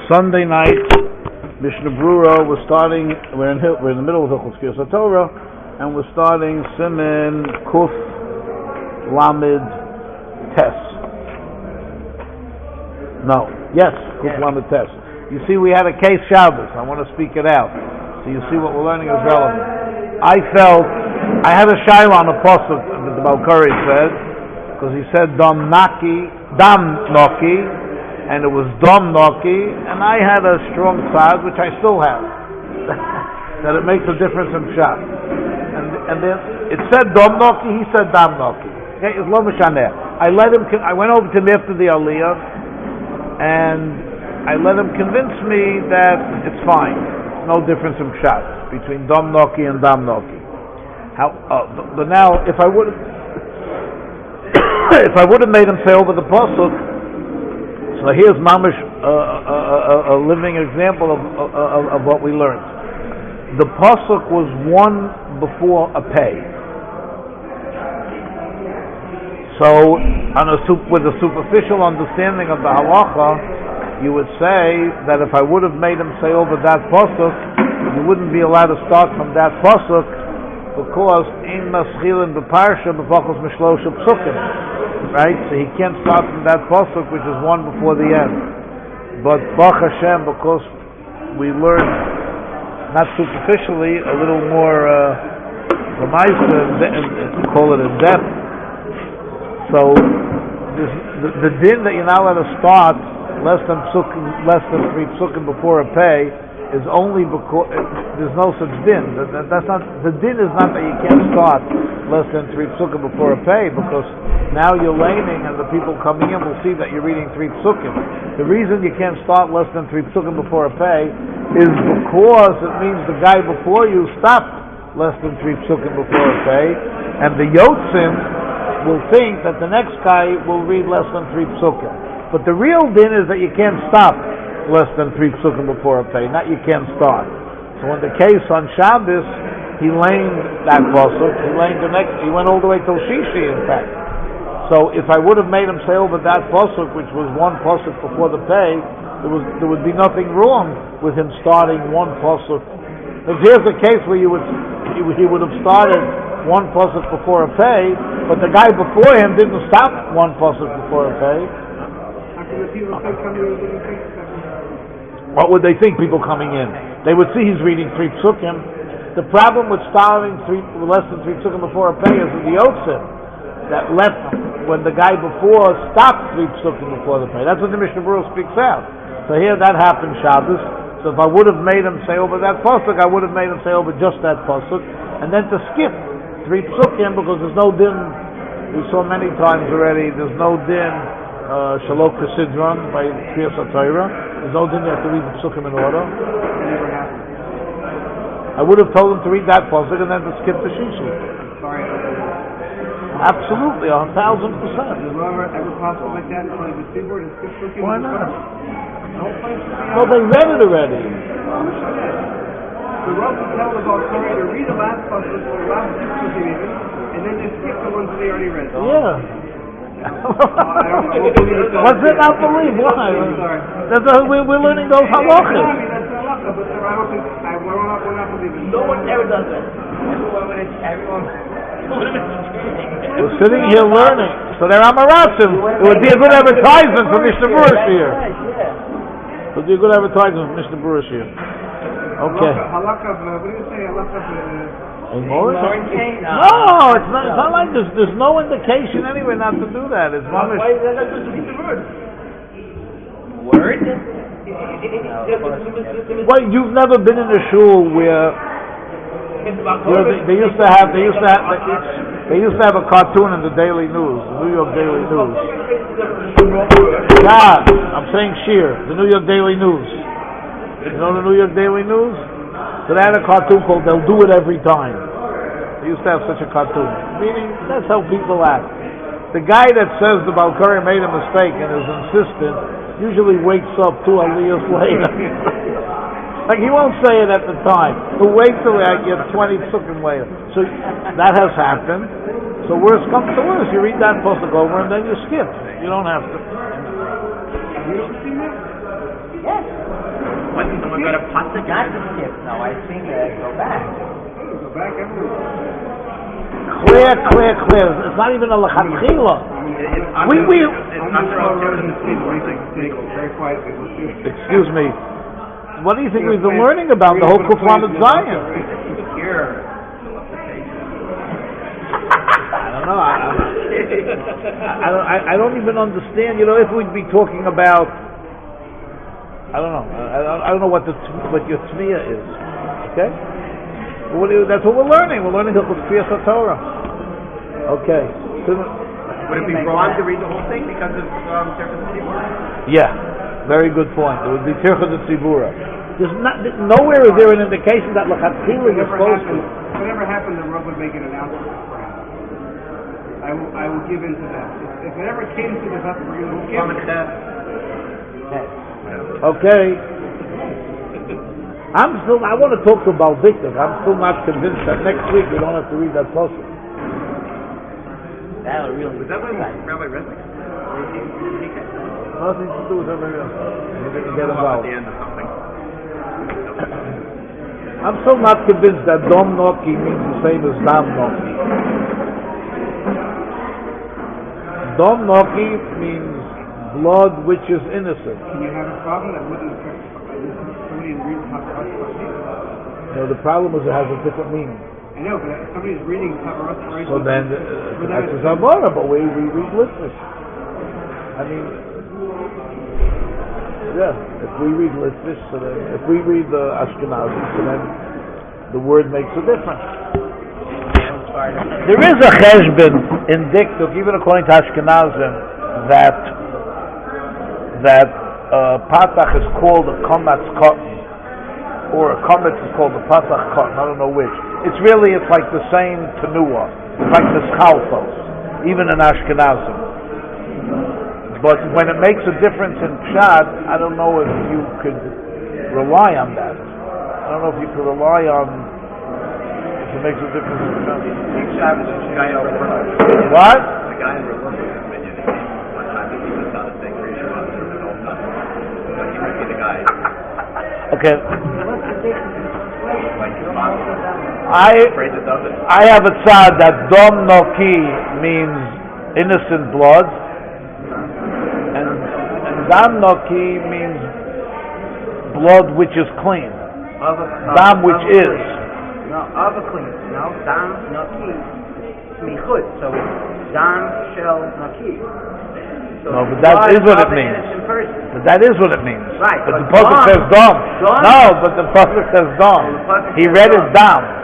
Sunday night, Mishnah Brura was starting. We're in the middle of Hilchos Kiryas Torah, and we're starting Siman Kuf Lamed Tes. No, yes, Kuf Lamed Tes. You see, we had a case Shabbos. I want to speak it out, so you see what we're learning is relevant. I had a shayla on the pasuk that the Balkari said, because he said Dam Noki, and it was Dam Noki, and I had a strong side, which I still have, that it makes a difference in Pshat. And then it said Dam Noki, he said Dam Noki. Okay, it's lo mishaneh. I went over to him after the Aliyah, and I let him convince me that it's fine. No difference in Pshat between Dam Noki and Dam Noki. But now, if I would have made him say over the pasuk, so here's mamish a living example of what we learned. The pasuk was one before a pay. So, with a superficial understanding of the halacha, you would say that if I would have made him say over that pasuk, you wouldn't be allowed to start from that pasuk, because in maschilin b'parsha b'fachos mishlosh psukim, right? So he can't start from that pasuk, which is one before the end. But Baruch Hashem, because we learned not superficially, a little more call it in depth. So the din that you're not allowed to start less than 3 psukim before a pay is only because there's no such din. That's not the din. Is not that you can't start less than 3 psukim before a pay, because now you're laning and the people coming in will see that you're reading 3 psukim. The reason you can't start less than 3 psukim before a pay is because it means the guy before you stopped less than 3 psukim before a pay, and the yotzim will think that the next guy will read less than 3 psukim. But the real din is that you can't stop less than 3 psukim before a pay, not you can't start. So in the case on Shabbos, he laned that pasuk, he went all the way till Shishi, in fact. So if I would have made him say over that pasuk, which was one pasuk before the pay, there would be nothing wrong with him starting one pasuk. If here's a case where he would have started one pasuk before a pay, but the guy before him didn't stop one pasuk before a pay. What would they think, people coming in? They would see he's reading 3 psukim. The problem with starting less than 3 psukim before a pay is the yotzim that left when the guy before stopped 3 psukim before the pay. That's what the Mishnah Brura speaks out. So here that happened Shabbos. So if I would have made him say over that pasuk, I would have made him say over just that pasuk, and then to skip 3 psukim, because there's no din. We saw many times already. There's no din shalok kesidron by Kiryas Torah. There's no din you have to read the psukim in order. I would have told him to read that pasuk and then to skip the shishi. Absolutely, 1,000%. Is it ever possible like that? Why not? Well, they read it already. The Rav would tell the Balkari to read the last pasuk or the last 6 psukim even, and then just skip the ones they already read. Yeah. What's it not believe? Why? We're learning those halachas. No one ever does that. We're sitting here learning. So they're Amaratim. It would be a good advertisement for Mishnah Brura here. It would be a good advertisement for Mishnah Brura here. Okay. What do you say? No, it's not like there's no indication anyway not to do that. It's mamish. Why is that not just read the word? Word? Well, you've never been in a shul where they used to have a cartoon in the Daily News, the New York Daily News. God, I'm saying Shir, the New York Daily News. You know the New York Daily News? So they had a cartoon called "They'll Do It Every Time." They used to have such a cartoon. Meaning, that's how people act. The guy that says the Balkari made a mistake and is insistent usually wakes up 2 aliyahs later. Like, he won't say it at the time. He'll wait till you get 20 psukim later. So that has happened. So worst comes to worst, you read that pasuk over and then you skip. You don't have to. Yes. What, someone got a pasuk? Not to skip, no, I think go back. Go back everywhere. Clear. It's not even a lachatchila. Very quietly. Excuse me. What do you think we've been learning about the whole Kuflan of Zion? Here. I don't know. I don't even understand. You know, if we'd be talking about, I don't know. I don't know what your tzmiya is. Okay. That's what we're learning. We're learning Hilchos Kriyas HaTorah. Okay. So, would it be wrong to read the whole thing because of Tirchas Tzibura? Yeah, very good point. It would be Tirchas Tzibura. There's nowhere is there an indication that L'chatchila you're supposed to. Whatever happened, the Rav would make an announcement. I will give in to that. If it ever came to the fact that we're going to give Okay. I want to talk to Baldiknik. I'm still not convinced that next week we don't have to read that passage. That would really. Was that when Rabbi Resnick? Nothing to do with Rabbi Resnick. He didn't get involved. At the end of something. I'm still not convinced that Dom Noki means the same as Dam Noki. Dom Noki means blood which is innocent. Can you have a problem that wouldn't somebody reads Havaras? No, the problem is it has a different meaning. I know, but if somebody's reading Havaras, so then that's a Zamora, but we read Litvish. I mean, yeah, if we read Litvish, so then if we read the Ashkenazi, so then the word makes a difference. There is a cheshbon in Diktuk, even according to Ashkenazim, that Patach is called a Komatz cotton, or a Komatz is called a Patach cotton, I don't know which. It's like the same Tenuah. It's like Nischaltos, even in Ashkenazim. But when it makes a difference in Pshat, I don't know if you could rely on that. I don't know if you could rely on if it makes a difference in Pshat. What? The guy in Rav Limber's opinion, one time that he was on a thing for Yeshua, and there was an old time. But he might be the guy. Okay. Like his mom. I have a tzad that Dom Noki means innocent blood, and Dam Noki means blood which is clean. Dam which is. No, clean. No, Dam Noki. Smichut. So Dam Shel Noki. So no, but that is what it means. But that is what it means. Right. But the pasuk says Dom. No, but the pasuk says Dom. He read it Dam.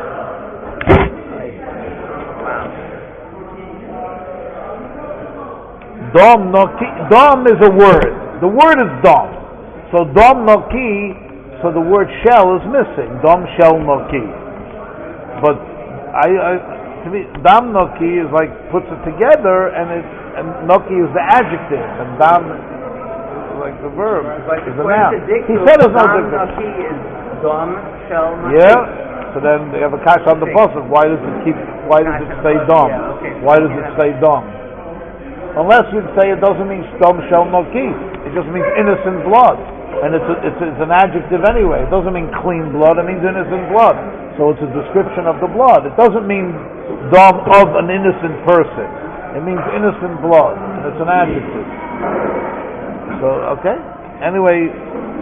Dom Noki. Dom is a word. The word is Dom. So Dom Noki. So the word shell is missing. Dom Shel Noki. But to me, Dam Noki is like puts it together, and Noki is the adjective, and Dam is like the verb. Is the noun. He said it's no difference. Dam Noki is Dom Shel Noki. Yeah. So then they have a kash on the pasuk. Why does it say Dom? Yeah, okay. Why does it say Dom? Unless you'd say it doesn't mean Dom Shel Noki. It just means innocent blood. And it's an adjective anyway. It doesn't mean clean blood, it means innocent blood. So it's a description of the blood. It doesn't mean Dom of an innocent person. It means innocent blood. And it's an adjective. So, okay? Anyway,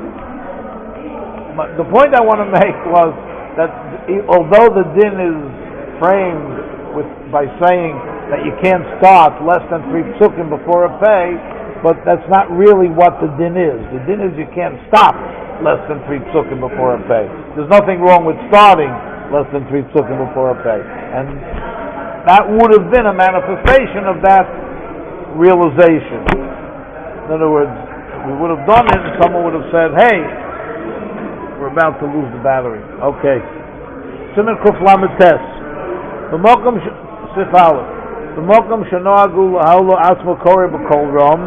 the point I want to make was that although the din is framed by saying that you can't start less than 3 psukim before a pay, but that's not really what the din is. The din is you can't stop less than 3 psukim before a pay. There's nothing wrong with starting less than 3 psukim before a pay. And that would have been a manifestation of that realization. In other words, we would have done it and someone would have said, hey, we're about to lose the battery. Okay. Siman Kuf Lamed Tes. B'mokum Sif Aleph. B'mokum shenoagu lahalo asmo kore b'kol rom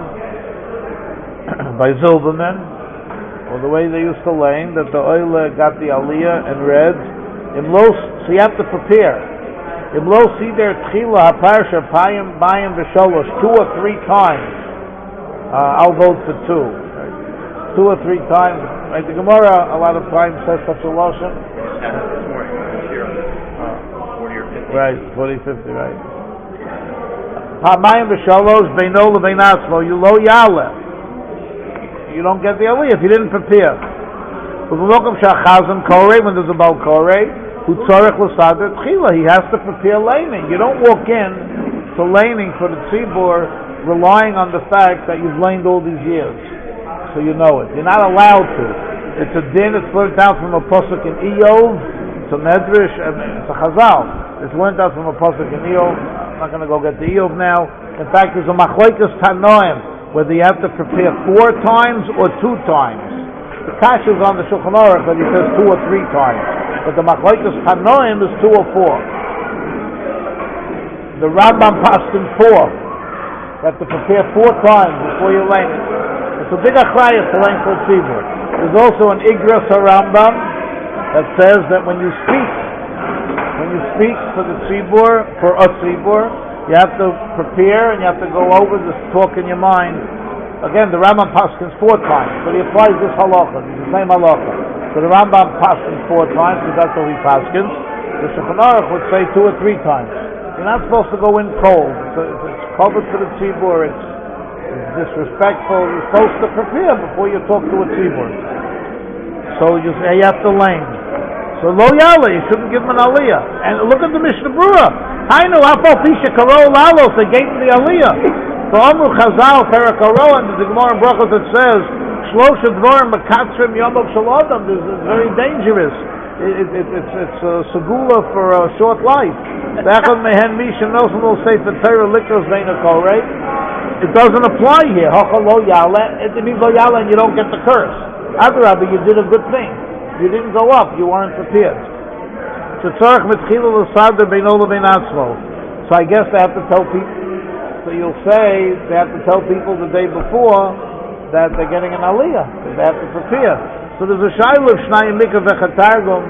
by Zilberman, or the way they used to lane, that the oil got the aliyah and read, so you have to prepare. Imlo see their tchila haparsha payim bayim v'sholosh 2 or 3 times. I'll vote for 2. 2 or 3 times. Right, the Gemara a lot of times says such a lashon. That was this morning. I was here on this 40 or 50. Right, 40, 50, right. Hamayim b'shalosh beino lebein atzmo, you lo yale. You don't get the aliyah if you didn't prepare. When there's a bal korei, who tzarech l'sader tchila, he has to prepare laning. You don't walk in to laning for the tzibur relying on the fact that you've laned all these years, so you know it. You're not allowed to. It's a din. It's learned out from a pasuk in Iyov. It's a medrash. It's a chazal. It's learned out from a pasuk in Iyov. I'm not going to go get the Iyov now. In fact, there's a machlokes tanoim whether you have to prepare 4 times or 2 times. The Kash is on the Shulchan Aruch, but he says 2 or 3 times. But the machlokes tanoim is 2 or 4. The Rambam passed in 4. You have to prepare 4 times before you lay it. It's a big achrayas to lay for tzibur. There's also an Igros HaRambam that says that when you speak for the tzibur, for a tzibur, you have to prepare and you have to go over this talk in your mind. Again, the Rambam paskins 4 times, but he applies this halacha. It's the same halacha. So the Rambam paskins 4 times because that's what he paskins. The Shulchan Aruch would say 2 or 3 times. You're not supposed to go in cold. It's covered for the tzibur. It's disrespectful. You're supposed to prepare before you talk to a tzibur. So you have to lane. So lo yale, you shouldn't give him an aliyah. And look at the Mishnah Berurah. I know afal pisha karo lalos. They gave him the aliyah. So Amru Chazal Perakaro and the Gemara in Brachos it says Shlosh Dvorim Mekatzrim Yomov Shalodam. This is very dangerous. It's a segula for a short life. It doesn't apply here. It means lo yala and you don't get the curse. Adarabah, you did a good thing. You didn't go up. You weren't prepared. So I guess they have to tell people. So you'll say they have to tell people the day before that they're getting an aliyah. They have to prepare. So there's a shayla of Shnayim Mikra Vechatargum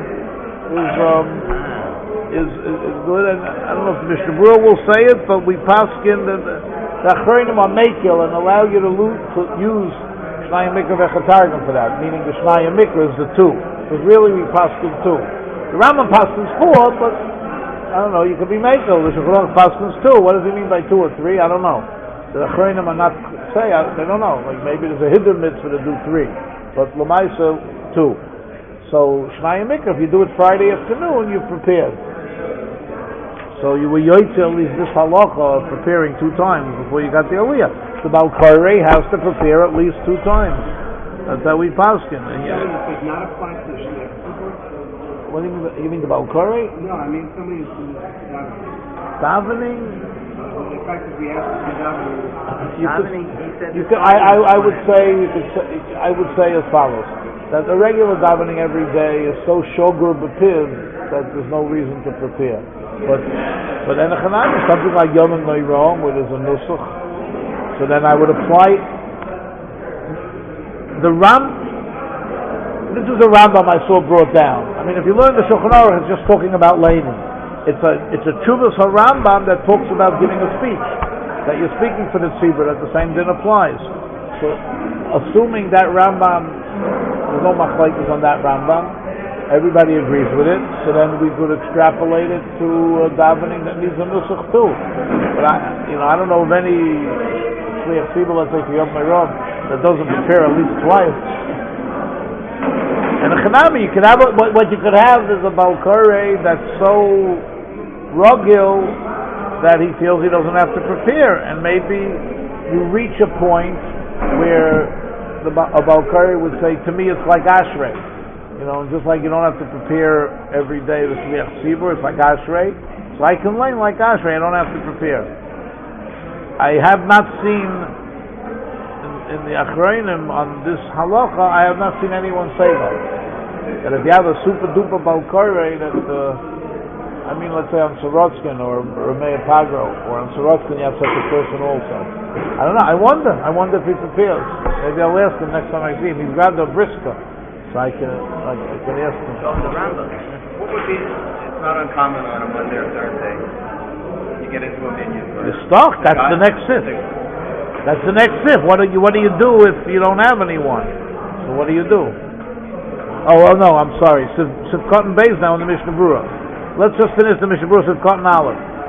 is good, and I don't know if Mishnah Berurah will say it, but we paskin that the Achronim are makil and allow you to use Shnayim Mikra Vechatargum for that, meaning the Shnayim Mikra is the 2. But really we paskin 2. The Rambam paskins 4, but I don't know, you could be makil. The Shulchan Aruch paskins 2. What does he mean by 2 or 3? I don't know. The Achronim are not say, they don't know. Like maybe there's a hidden mitzvah to do 3. But Lamaisa 2. So Shnayim Mikra, if you do it Friday afternoon, you're prepared. So you were yoytze at least this halacha of preparing 2 times before you got the aliyah. The Bal Korei has to prepare at least 2 times. That's how we paskin. It does not apply to the Shnei. What do you mean? You mean the Bal Korei? No, I mean somebody who's davening. The fact that we have to be davening. I would say as follows: that the regular davening every day is so shogur b'piv that there's no reason to prepare. But in a chanami, something like Yom Noirah, where there's a nusach, so then I would apply the This is a Rambam I saw brought down. I mean, if you learn the Shulchan Aruch, it's just talking about laning. It's a Chuvas HaRambam that talks about giving a speech, that you're speaking for the tzibur, that the same din applies. So, assuming that Rambam, there's no machlokes on that Rambam, everybody agrees with it, so then we could extrapolate it to davening that needs a nusach too. But I don't know of any shliach tzibur, let's say for Yom Meirav, that doesn't prepare at least twice. And a chanami, you could have what you could have is a Bal Korei that's so rugil that he feels he doesn't have to prepare, and maybe you reach a point where a Bal Korei would say, to me it's like Ashrei, just like you don't have to prepare every day the Shliach Tzibur, it's like Ashrei, so I can learn like Ashrei, I don't have to prepare. I have not seen in the Achronim on this halacha, I have not seen anyone say that if you have a super duper Bal Korei that let's say on Sorotzkin or Meir Pagro, or on Sorotzkin you have such a person also. I don't know, I wonder if he prepares. Maybe I'll ask him next time I see him. He's grabbed a briska, so I can ask him. So the Rambam, what would be, it's not uncommon on a Monday or Thursday, you get into a minyan. You're stuck, that's the next sif. That's the next sif. What do you do if you don't have anyone? So what do you do? Oh, well, no, I'm sorry. Sivkot and Beis now in the Mishnah Berurah. Let's just finish the Mishnah Berurah Sivkot and Aleph.